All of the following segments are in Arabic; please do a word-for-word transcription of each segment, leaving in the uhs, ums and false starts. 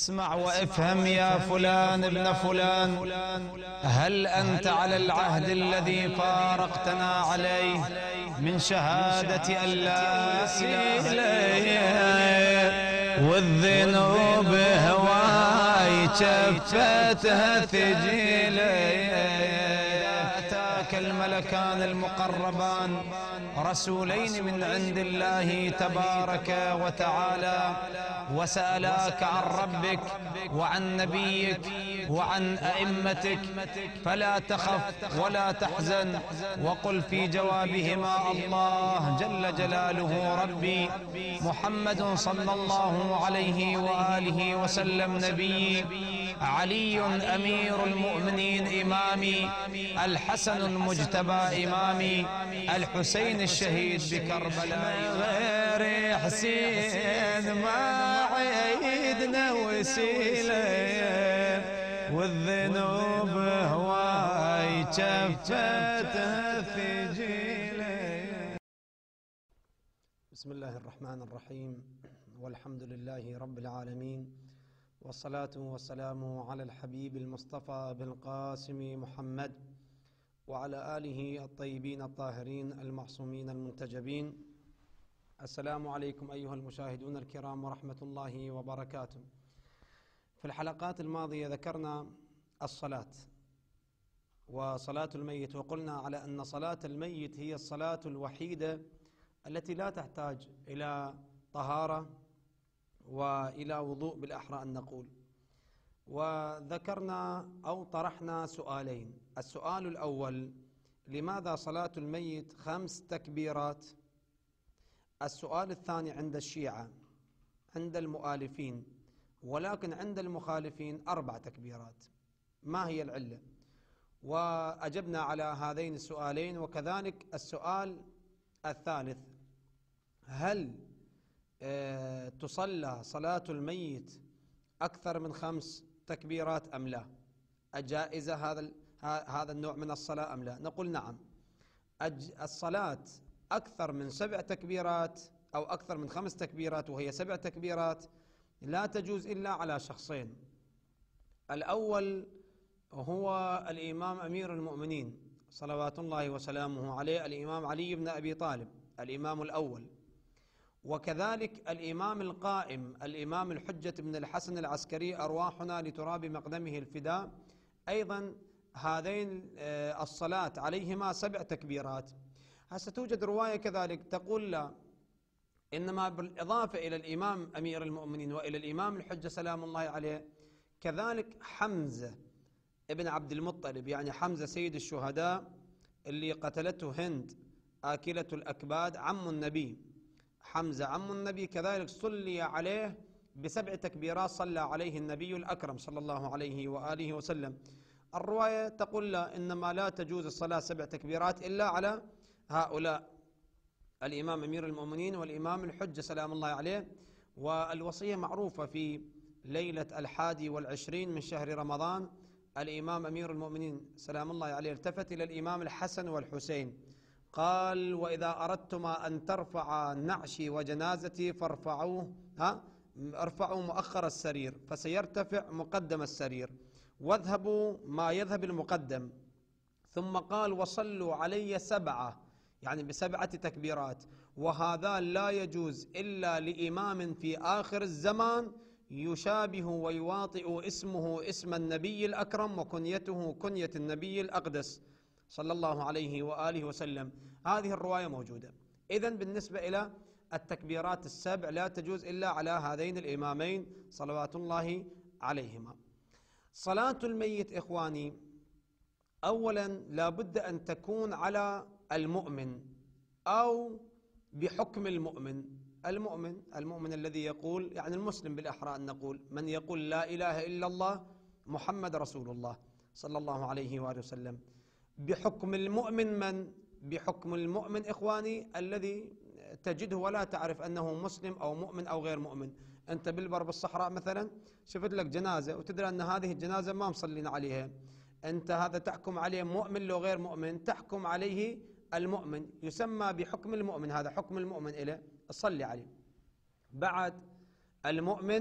اسمع وافهم يا فلان ابن فلان، هل أنت على العهد الذي فارقتنا عليه من شهادة أن لا إله إلا والذنوب هواي شفتها ثجيلي؟ أتاك الملكان المقربان رسولين من عند الله تبارك وتعالى وسألاك عن ربك وعن نبيك وعن أئمتك، فلا تخف ولا تحزن، وقل في جوابهما الله جل جلاله ربي، محمد صلى الله عليه وآله وسلم نبي، علي أمير المؤمنين إمامي، الحسن المجتبى إمامي، الحسين الشهيد بكربلاء. غير حسين ما عيدنا وسيلة والذنوب هواي شفتها ثجيلة. بسم الله الرحمن الرحيم، والحمد لله رب العالمين، والصلاة والسلام على الحبيب المصطفى بالقاسم محمد وعلى آله الطيبين الطاهرين المعصومين المنتجبين. السلام عليكم أيها المشاهدون الكرام ورحمة الله وبركاته. في الحلقات الماضية ذكرنا الصلاة وصلاة الميت، وقلنا على أن صلاة الميت هي الصلاة الوحيدة التي لا تحتاج إلى طهارة وإلى وضوء بالأحرى أن نقول. وذكرنا أو طرحنا سؤالين. السؤال الأول: لماذا صلاة الميت خمس تكبيرات؟ السؤال الثاني: عند الشيعة، عند المؤالفين، ولكن عند المخالفين أربع تكبيرات، ما هي العلة؟ وأجبنا على هذين السؤالين. وكذلك السؤال الثالث: هل أه تصلى صلاة الميت أكثر من خمس تكبيرات أم لا؟ أجائزة هذا هذا النوع من الصلاة أم لا؟ نقول نعم. الصلاة أكثر من سبع تكبيرات أو أكثر من خمس تكبيرات وهي سبع تكبيرات لا تجوز إلا على شخصين. الأول هو الإمام أمير المؤمنين صلوات الله وسلامه عليه، الإمام علي بن أبي طالب، الإمام الأول. وكذلك الإمام القائم، الإمام الحجة بن الحسن العسكري، أرواحنا لتراب مقدمه الفداء، أيضا هذين الصلاة عليهما سبع تكبيرات. هسه توجد رواية كذلك تقول لا، إنما بالإضافة إلى الإمام أمير المؤمنين وإلى الإمام الحجة سلام الله عليه، كذلك حمزة ابن عبد المطلب، يعني حمزة سيد الشهداء اللي قتلته هند آكلة الأكباد، عم النبي، حمزة عم النبي، كذلك صلي عليه بسبع تكبيرات، صلى عليه النبي الأكرم صلى الله عليه وآله وسلم. الرواية تقول لا، إنما لا تجوز الصلاة سبع تكبيرات إلا على هؤلاء، الإمام أمير المؤمنين والإمام الحجة سلام الله عليه. والوصية معروفة: في ليلة الحادي والعشرين من شهر رمضان الإمام أمير المؤمنين سلام الله عليه التفت إلى الإمام الحسن والحسين قال: وإذا أردتما أن ترفع نعشي وجنازتي فارفعوه ها ارفعوا مؤخر السرير فسيرتفع مقدم السرير، واذهبوا ما يذهب المقدم. ثم قال: وصلوا علي سبعة، يعني بسبعة تكبيرات، وهذا لا يجوز إلا لإمام في آخر الزمان يشابه ويواطئ اسمه اسم النبي الأكرم وكنيته كنية النبي الأقدس صلى الله عليه وآله وسلم. هذه الرواية موجودة. إذن بالنسبة إلى التكبيرات السبع لا تجوز إلا على هذين الإمامين صلوات الله عليهما. صلاة الميت إخواني، أولا لا بد أن تكون على المؤمن أو بحكم المؤمن. المؤمن المؤمن الذي يقول، يعني المسلم بالأحرى أن نقول، من يقول لا إله إلا الله محمد رسول الله صلى الله عليه وآله وسلم. بحكم المؤمن من؟ بحكم المؤمن إخواني الذي تجده ولا تعرف أنه مسلم أو مؤمن أو غير مؤمن. أنت بالبر بالصحراء مثلا شفت لك جنازة وتدري أن هذه الجنازة ما مصلين عليها، أنت هذا تحكم عليه مؤمن لو غير مؤمن؟ تحكم عليه المؤمن، يسمى بحكم المؤمن، هذا حكم المؤمن إليه، صلي عليه. بعد المؤمن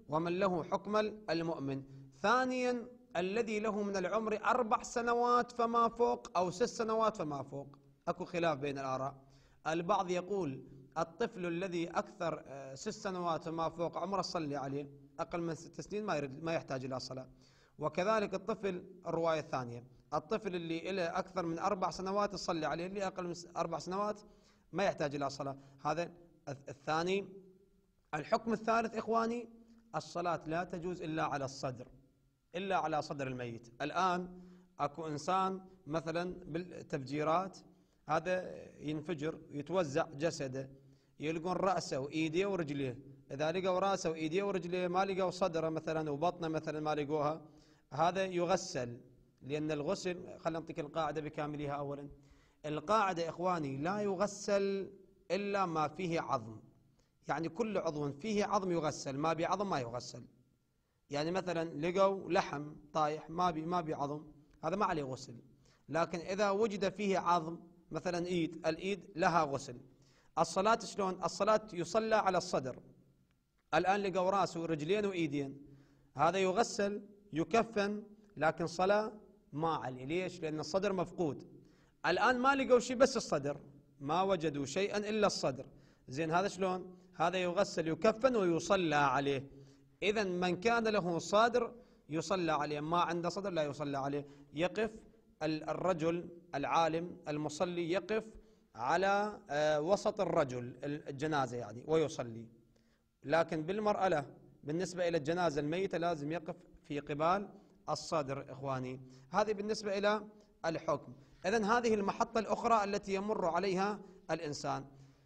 ومن له حكم المؤمن. ثانيا الذي له من العمر أربع سنوات فما فوق أو ست سنوات فما فوق. أكو خلاف بين الآراء. البعض يقول الطفل الذي أكثر ست سنوات فما فوق عمره صلي عليه، أقل من ست سنين ما يرد ما يحتاج إلى صلاة. وكذلك الطفل الرواية الثانية، الطفل اللي له أكثر من أربع سنوات تصلي عليه، اللي أقل من أربع سنوات ما يحتاج إلى صلاة. هذا الثاني. الحكم الثالث إخواني، الصلاة لا تجوز إلا على الصدر، إلا على صدر الميت. الآن أكو إنسان مثلا بالتفجيرات هذا ينفجر يتوزع جسده، يلقون رأسه وإيديه ورجليه، إذا لقوا رأسه وإيديه ورجليه ما لقوا صدره مثلا وبطنه مثلا ما لقوها، هذا يغسل. لأن الغسل، خلينا نعطيك القاعدة بكاملها أولا. القاعدة إخواني لا يغسل إلا ما فيه عظم، يعني كل عضو فيه عظم يغسل، ما بي عظم ما يغسل. يعني مثلا لقوا لحم طايح ما بي ما بي عظم، هذا ما عليه غسل. لكن إذا وجد فيه عظم مثلا إيد، الإيد لها غسل. الصلاة شلون؟ الصلاة يصلى على الصدر. الآن لقوا راسه ورجلين وإيدين، هذا يغسل يكفن، لكن صلاة ما عليه. ليش؟ لأن الصدر مفقود. الآن ما لقوا شيء بس الصدر، ما وجدوا شيئا إلا الصدر. زين هذا شلون؟ هذا يغسل يكفن ويصلى عليه. إذا من كان له صدر يصلى عليه، ما عنده صدر لا يصلى عليه. يقف الرجل العالم المصلي يقف على وسط الرجل الجنازة يعني ويصلي. لكن بالمرأة له، بالنسبة إلى الجنازة الميتة لازم يقف في قبال الصدر إخواني. هذه بالنسبة إلى الحكم. إذن هذه المحطة الأخرى التي يمر عليها الإنسان.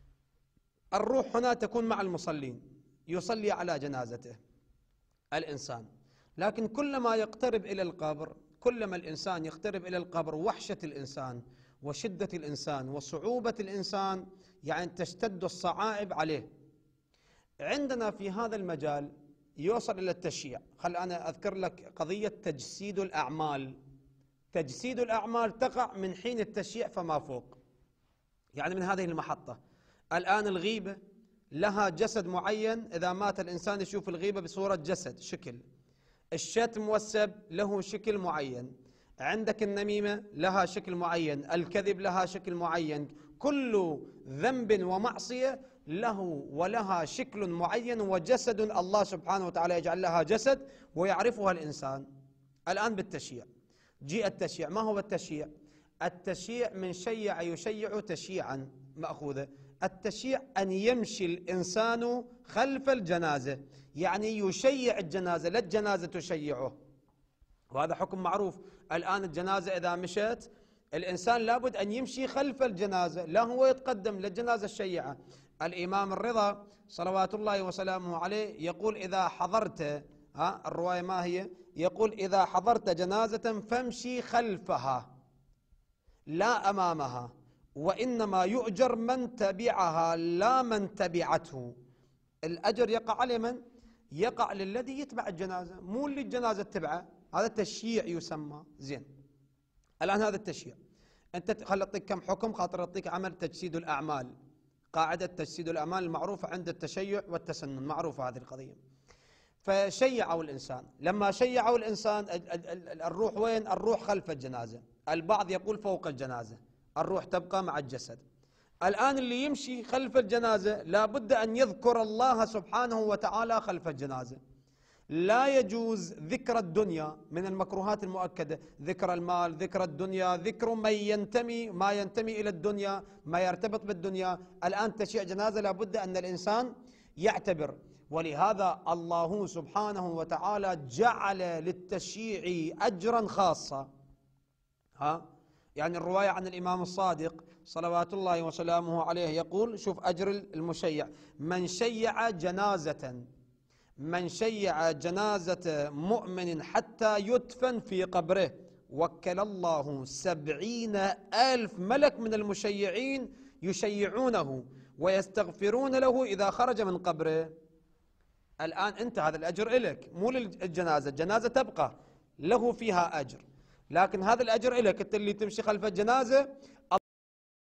الروح هنا تكون مع المصلين، يصلي على جنازته الإنسان. لكن كلما يقترب إلى القبر، كلما الإنسان يقترب إلى القبر وحشة الإنسان وشدة الإنسان وصعوبة الإنسان، يعني تشتد الصعائب عليه. عندنا في هذا المجال يوصل إلى التشييع. خل أنا أذكر لك قضية تجسيد الأعمال. تجسيد الأعمال تقع من حين التشييع فما فوق، يعني من هذه المحطة. الآن الغيبة لها جسد معين، إذا مات الإنسان يشوف الغيبة بصورة جسد شكل. الشتم والسب له شكل معين. عندك النميمة لها شكل معين، الكذب لها شكل معين. كل ذنب ومعصية له ولها شكل معين وجسد الله سبحانه وتعالى يجعل لها جسد ويعرفها الإنسان. الآن بالتشييع، جيء التشييع. ما هو التشييع؟ التشييع من شيع يشيع تشييعا مأخوذة. التشييع أن يمشي الإنسان خلف الجنازة، يعني يشيع الجنازة، لا الجنازة تشيعه. وهذا حكم معروف. الآن الجنازة إذا مشت الإنسان لابد أن يمشي خلف الجنازة، لا هو يتقدم للجنازة الشيعة. الإمام الرضا صلوات الله وسلامه عليه يقول إذا حضرت، ها الرواية ما هي؟ يقول إذا حضرت جنازة فامشي خلفها لا أمامها، وإنما يؤجر من تبعها لا من تبعته. الأجر يقع على من؟ يقع للذي يتبع الجنازة، مو اللي الجنازة تتبعه. هذا التشييع يسمى. زين الآن هذا التشييع، أنت خل أعطيك كم حكم، خاطر أعطيك عمل تجسيد الأعمال. قاعدة تجسيد الأعمال المعروفة عند التشيع والتسنن، معروفة هذه القضية. فشيعوا الإنسان، لما شيعوا الإنسان الروح وين؟ الروح خلف الجنازة. البعض يقول فوق الجنازة، الروح تبقى مع الجسد. الآن اللي يمشي خلف الجنازة لابد أن يذكر الله سبحانه وتعالى خلف الجنازة. لا يجوز ذكر الدنيا، من المكروهات المؤكدة، ذكر المال، ذكر الدنيا، ذكر من ينتمي ما ينتمي إلى الدنيا، ما يرتبط بالدنيا. الآن تشيع جنازة لابد أن الإنسان يعتبر. ولهذا الله سبحانه وتعالى جعل للتشييع أجرا خاصا. ها يعني الرواية عن الإمام الصادق صلوات الله وسلامه عليه يقول، شوف أجر المشيع: من شيع جنازة من شيع جنازة مؤمن حتى يدفن في قبره وكل الله سبعين ألف ملك من المشيعين يشيعونه ويستغفرون له إذا خرج من قبره. الآن أنت هذا الأجر إلك، مو للجنازة. الجنازة تبقى له فيها أجر، لكن هذا الأجر إلك. أنت اللي تمشي خلف الجنازة